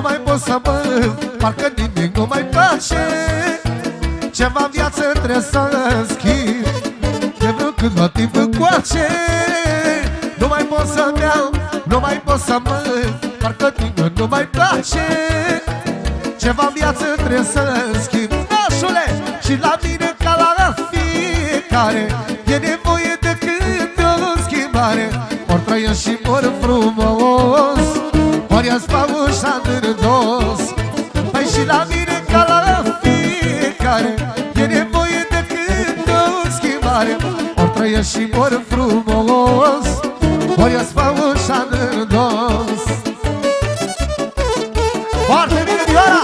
nu mai pot să mă, parcă nimic nu mai place. Ceva viață trebuie să schimb, de vreo câtva timp încoace. Nu mai pot să beau, nu mai pot să mă, parcă nimic nu mai place. Ceva viață trebuie să schimb, nașule, și la mine ca la fiecare e nevoie de câte o schimbare. Ori trăiesc și mor frumos, ori ia-ți pa ușa în dos. Păi și la mine ca la fiecare e nevoie de câte o schimbare. Ori trăiesc și mor frumos, ori ia-ți pa ușa în dos. Foarte bine, Vioara!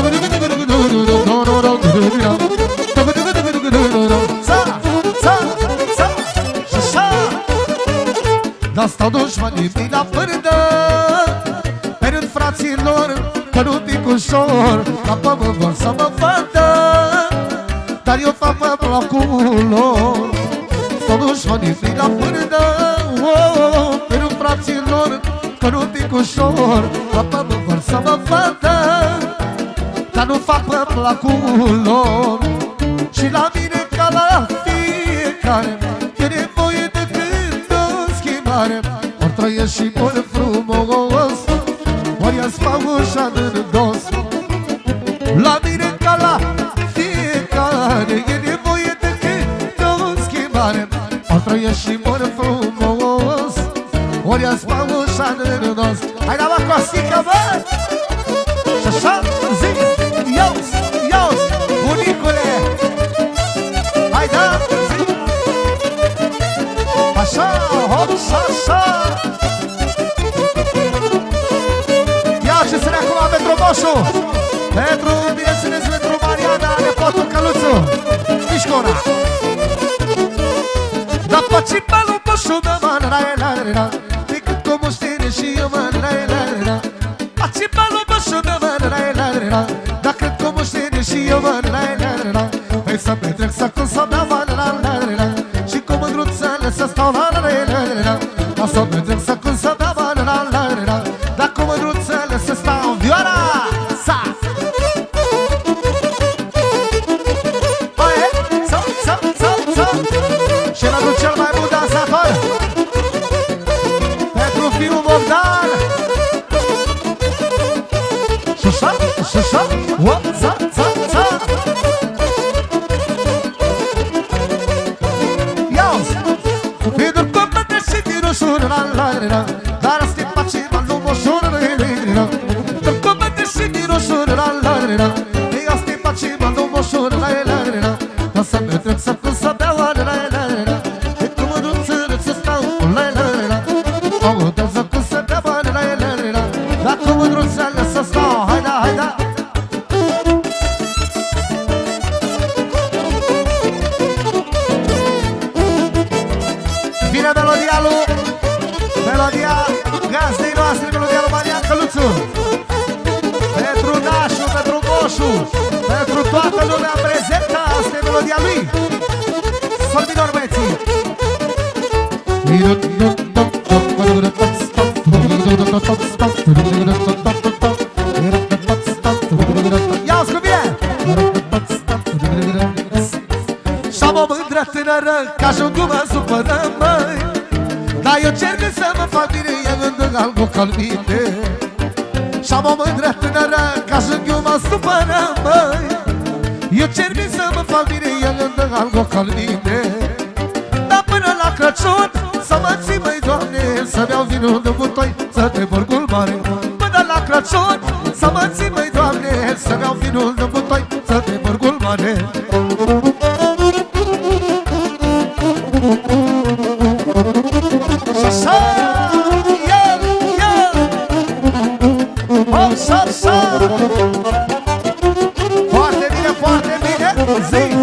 Dar stau dușmanii mei la pârdă pe rând fraților, că nu pic ușor, ca pe mă vor să mă vadă, dar eu fac pe placul lor. Stau dușmanii mei la pârdă pe rând fraților, că nu pic ușor, ca pe mă vor să mă vadă, dar nu fac pe placul lor. Și la mine ca la fiecare e nevoie de câte o schimbare. Ori trăiesc și mor frumos, ori ia-ți pa ușa în dos. La mine ca la fiecare e nevoie de câte o schimbare. Ori trăiesc și mor frumos, ori ia-ți pa ușa în dos. Hai la mă, Costică, bă! Și așa zic, iau-ți, iau-ți, bunicule! Hai da, zic! Așa, hop, așa! Ia ce să ne acum pentru Moșu, pentru, bineînțeles, pentru Mariana, nepotul Căluțu, Mișcona. Dar faci balul Moșu, mă, la, decât cu muștire și eu, mă, la. Faci balul Moșu, mă, la, dar cât cu muștire și eu, mă, la. Păi să petrec să cum să mea, mă, la, și cu mândruțele să stau, la. O să petrec să cum să mea, mă, la, dar cu mândruțele să stau, Vioara! Sa! Oie, să! Și la cel mai bun dansator pentru fiul Bogdan. Șușa, o, ța. Ia-uzi! Pentru că mă trece din ușor, la, dar ăsta-i pace, mă luăm ușor, la. Pentru că mă trece din ușor, la, ăsta-i pace, mă luăm ușor, la. Dar să mă trec să cum să beau, la. E cum mă duc să stau, la. O, dar să cum să beau, la. Dar cum mă duc să stau, hai da. Vine melodia gazdei noastre, melodia lui Marian Căluțu. Pentru Nașu, pentru Moșu, pentru toată lumea prezentă, asta e melodia lui. Sol minor, băieții. Ia-uzi cu mine! Și-am o mândră tânără, că ajung mă supără, măi. Dar eu cer să mă fac bine, e gândând algo calmite. Și-am o mândră tânără, că ajung eu mă supără, măi. Eu cer să mă fac bine, e gândând algo calmite. Dar până la Crăciun să mă ții, măi, Doamne, să beau vinul de butoi, să te borgul mare. Până la Crăciun să mă ții, măi, Doamne, să beau vinul de butoi, să te borgul mare. Așa, așa. Foarte bine, zi.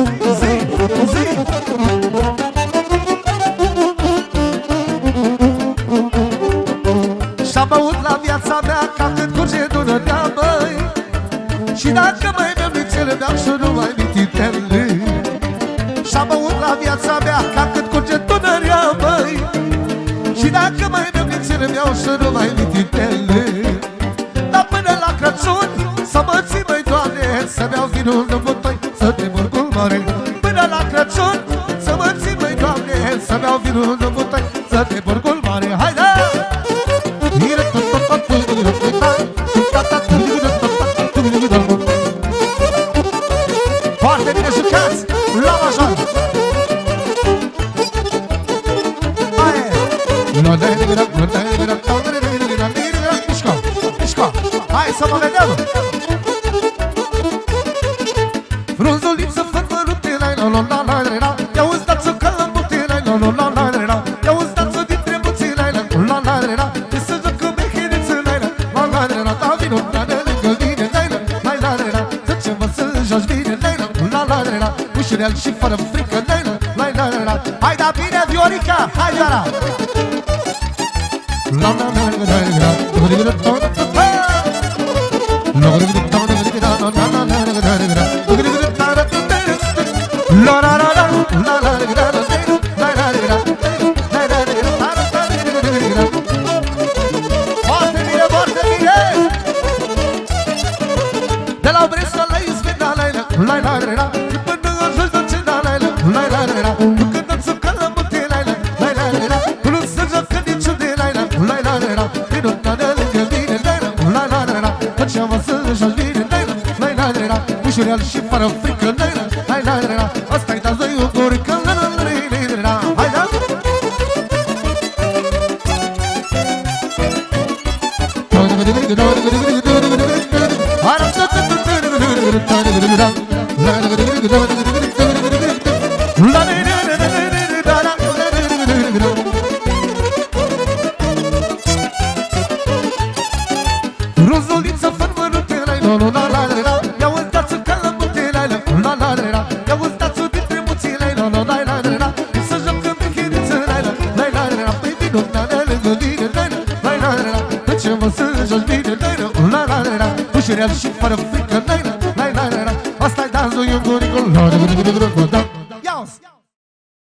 Și-am băut la viața mea ca când curge Dunărea, măi. Și dacă mai mi-am nițele, mi-am și nu mai mititele. Și-am băut la viața mea ca când curge Dunărea, măi. Și dacă mai mi-am nițele, mi-au și nu mai mititele. Dar până la Crăciun vinul în butoi să te burcul mare. Până la Crăciun să mă țin, măi, Doamne, să-mi iau vinul în butoi să te burcul mare. Haide! Foarte bine jucați! La major! Mișco! Mișco! Hai să mă vedem! Frunzuliță fără mărute, la-i-la-la-la-la-la. Ia-uzi dați-o ca la mute, la-i-la-la-la-la-la. Ia-uzi dați-o dintre muții, la-i-la-la-la-la. E să jocă meheniță, la-i-la-la-la-la. Da vino, la-i-la, lângă mine, la-i-la-la-la. Să-ce-mă să joci bine, la-i-la-la-la-la. Ușurel și fără frică, la-i-la-la-la. Hai da bine, Viorica, hai Vioara! La-la-la-la-la-la. Foarte bine, foarte bine! De la Bresta la Izbina, la-i-la-la-la. Până ajungi la Cina, la-i-la-la-la. Nu cântați-o ca la mute, la-i-la-la-la. Nu se joacă niciunde, la-i-la-la-la. Minutare lângă mine, la-i-la-la-la. Făceam să joci bine, la-i-la-la-la. Ușurel și fără frică, la-i-la-la-la. Asta-i dați doi ugurică, la-la-la-la. Hai da! Rozuliță fără mărute, la-i-la-la-la-la. Ia-uzi dați-o ca la mute, la-i-la-la-la-la. Ia-uzi dați-o dintre muții, la-i-la-la-la-la. E să jocă meheniță, la-i-la-la-la-la. Păi vino, la-la, lângă mine, la-i-la-la-la. Făce-mă să joci bine, la-i-la-la-la. Ușurel și fără frică, la-i-la-la-la. Asta-i dansul iunguricul, la-i-la-la-la.